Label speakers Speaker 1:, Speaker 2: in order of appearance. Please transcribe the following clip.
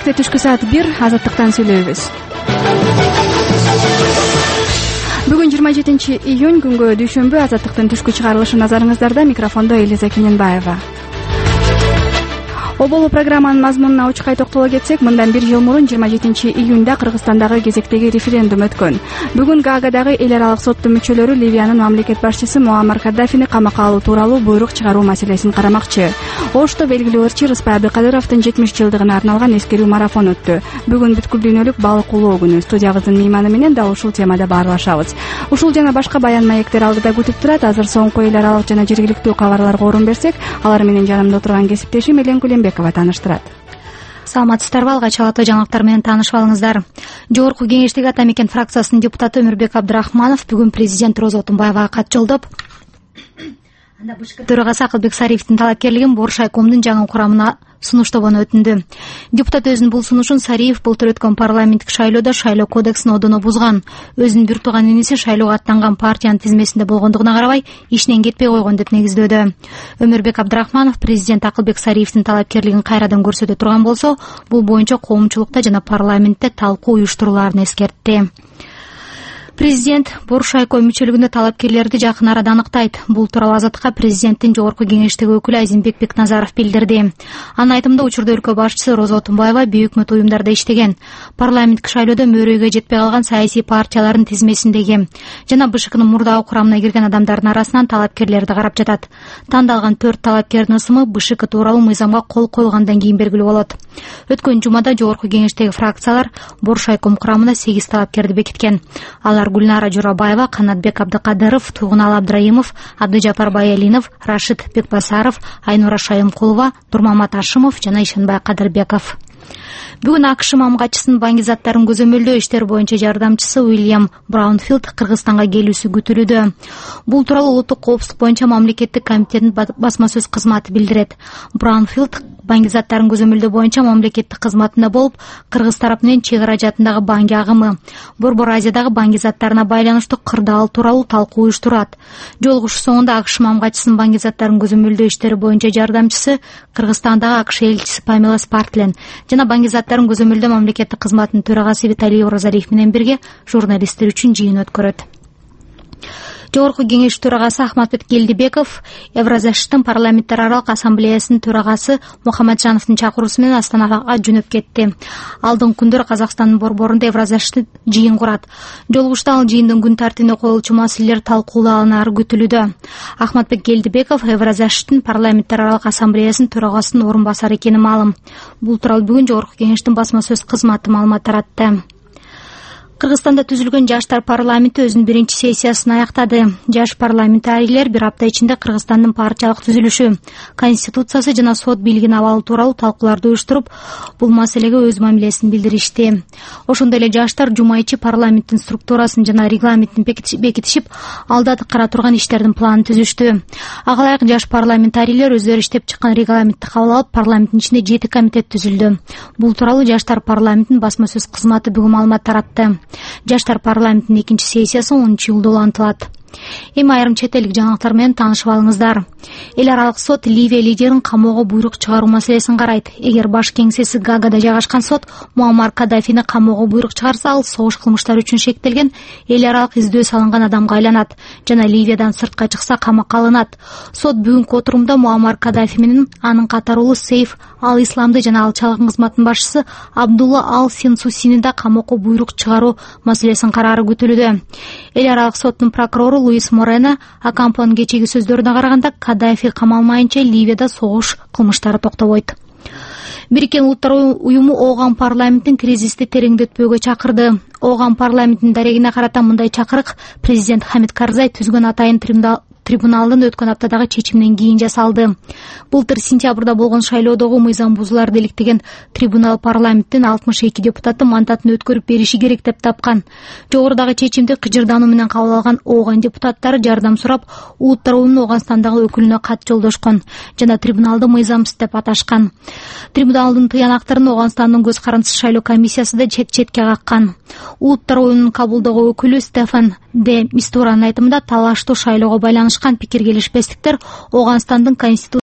Speaker 1: Бишкекте түшкү саат 1 Азаттыктан сүйлөйбүз. Бүгүн 27 июнь күнгө дүйшөмбү. Азаттыктын түшкү чыгарылышы назарыңыздарда. Микрофондо Элиза Кененбаева. Оболу программанын мазмунуна учкай токтоло кетсек, мындан 1 жыл мурун 27 июнда Кыргызстандагы кезектеги референдум өткөн. Бүгүн Гаагадагы эл аралык соттун мүчөлөрү Ливиянын мамлекет башчысы Муаммар Каддафини камакка алуу тууралуу буйрук чыгаруу маселесин карамакчы. Ошто белгилүү ырчы Рыспай Абдыкадыровдун 70 жылдыгына арналган эскерүү марафон өттү. Бүгүн бүткүл дүйнөлүк балык улоо күнү. Студиябыздын мейманы менен да ушул темада баарлашабыз. Ушул жана башка баян маектер алдыда күтүп турат. Азыр соңку эл аралык жана жергиликтүү кабарларга орун берсек, алар менен жанымда отурган кесиптешим Элен Кулембекова таныштырат.
Speaker 2: Саламатсыздарбы? Алгач алаттуу жаңылыктар менен таанышып алыңыздар. Жогорку кеңештеги ата мекен фракциясынын депутаты Өмүрбек Абдрахманов бүгүн президент Роза Отунбаевага кат жолдоп, төрагасы Акылбек Сариевдин талапкерлигин Борш айкомдун жаңы курамына сунуштообуну өтүндү. Депутат өзүнүн бул сунушун Сариев былтыр өткөн парламенттик шайлоодо шайлоо кодексин одоно бузган. Өзүнүн бир тууган иниси шайлоого аттанган партиянын тизмесинде болгондугуна карабай ишинен кетпей койгон деп негиздөөдө. Өмүрбек Абдрахманов президент Акылбек Сариевдин талапкерлигин кайрадан көрсөтө турган болсо, бул боюнча коомчулукта жана парламентте талкуу уюштурулаарын эскертти. Президент Борш айком мүчөлүгүнө талапкерлерди жакын арада аныктайт. Бул тууралуу Азаттыкка президенттин жогорку кеңештеги өкүлү Азимбек Бекназаров билдирди. Анын айтымында учурда өлкө башчысы Роза Отунбаева бейөкмөт уюмдарда иштеген. Парламенттик шайлоодо мөрөйгө жетпей калган саясий партиялардын тизмесиндеги жана БШКнын мурдагы курамына кирген адамдардын арасынан талапкерлерди карап жатат. Тандалган 4 талапкердин ысымы БШК тууралуу мыйзамга кол койгондон кийин белгилүү болот. Өткөн жумада жогорку кеңештеги фракциялар Борш айком курамына 8 талапкерди бекиткен. Алар Гүлнара Журабаева, Канатбек Абдыкадыров, Тугунал Абдраимов, Абдыжапар Баялинов, Рашид Бекбасаров, Айнура Шайымкулова, Нурмамат Ашымов жана Ишенбай Кадырбеков. Бүгүн АКШ мамгатчысынын баңги заттарын көзөмөлдөө иштери боюнча жардамчысы Уильям Браунфилд Кыргызстанга келүүсү күтүлүүдө. Бул тууралуу улуттук коопсуздук боюнча мамлекеттик комитеттин басма сөз кызматы билдирет. Браунфилд баңги заттарын көзөмөлдөө боюнча мамлекеттик кызматында болуп, Кыргыз тарапы менен чек ара жаатындагы баңги агымы, Борбор Азиядагы баңги заттарына байланыштуу кырдаал тууралуу талкуу уюштурат. Жолугушуу соңунда АКШ мамгатчысынын баңги заттарын көзөмөлдөө иштери боюнча жардамчысы, Кыргызстандагы АКШ элчиси Памела Спартлен жана баңги заттарын көзөмөлдөө мамлекеттик кызматынын төрагасы Виталий Оразалиев менен бирге журналисттер үчүн жыйын өткөрөт. Жогорку кеңеш төрагасы Ахматбек Келдибеков Евразаштын парламенттер аралык ассамблеясынын төрагасы Мухаммаджановдун чакыруусу менен Астанага жөнөп кетти. Алдыңкы күндөр Казакстандын борборунда Евразашты жыйын курат. Жолугушта ал жыйындын күн тартибине коюлчу маселелер талкууланары күтүлүүдө. Ахматбек Келдибеков Евразаштын парламенттер аралык ассамблеясынын төрагасынын орун басары экени маалым. Бул тууралуу бүгүн жогорку кеңештин басма сөз кызматы маалымат таратты. Кыргызстанда түзүлгөн жаштар парламенти өзүнүн биринчи сессиясын аяктады. Жаш парламентарийлер бир апта ичинде Кыргызстандын партиялык түзүлүшү, конституциясы жана сот бийлигин абалы тууралуу талкууларды уюштуруп, бул маселеге өз мамилесин билдиришти. Ошондой эле жаштар жума ичи парламенттин структурасын жана регламентин бекитишип, алда аткара турган иштердин планын түзүштү. Ага ылайык жаш парламентарийлер өздөрү иштеп чыккан регламентти кабыл алып, парламенттин ичинде 7 комитет түзүлдү. Бул тууралуу жаштар парламентинин басма сөз кызматы бүгүн маалымат таратты. Жаштар парламентинин экинчи сессиясы 10 июлда улантылат. Эми айрым чет элдик жаңылыктар менен таанышып алыңыздар. Эл аралык сот Ливия лидерин камоого буйрук чыгаруу маселесин карайт. Эгер баш кеңсеси Гаагада жайгашкан сот Муаммар Каддафини камоого буйрук чыгарса, ал согуш кылмыштары үчүн шектелген эл аралык издөө салынган адамга айланат жана Ливиядан сыртка чыкса камакка алынат. Сот бүгүнкү отурумда Муаммар Каддафи менен анын катарлуу Сейф ал-Исламды жана алчалык кызматтын башчысы Абдулла ал-Синсусини да камоого буйрук чыгаруу маселесин караары күтүлүүдө. Эл аралык соттун прокурору Луис Морено Акампонун кечеги сөздөрүнө караганда, Каддафи камалмайынча Ливияда согуш кылмыштары токтобойт. Бириккен Улуттар уюму Ооган парламенттин кризисти тереңдетпөөгө чакырды. Ооган парламентинин дарегине карата мындай чакырык президент Хамид Карзай түзгөн атайын трибуналдын өткөн аптадагы чечиминен кийин жасалды. Былтыр сентябрда болгон шайлоодогу мыйзам бузууларды иликтеген трибунал парламенттин 62 депутаты мандатын өткөрүп бериши керек деп тапкан. Жогорудагы чечимди кыжырдануу менен кабыл алган Ооган депутаттары жардам сурап, Улуттар уюмунун Ооганстандагы өкүлүнө кат жолдошкон жана трибуналды мыйзамсыз деп аташкан. Трибуналдын тыянактарын Ооганстандын көз карандысыз шайлоо комиссиясы да четке каккан. Улуттар уюмунун Кабулдагы өкүлү Стефан де Мистуранын айтымында талаштуу шайлоого байланышкан пикир келишпестиктер Ооганстандын конституциясына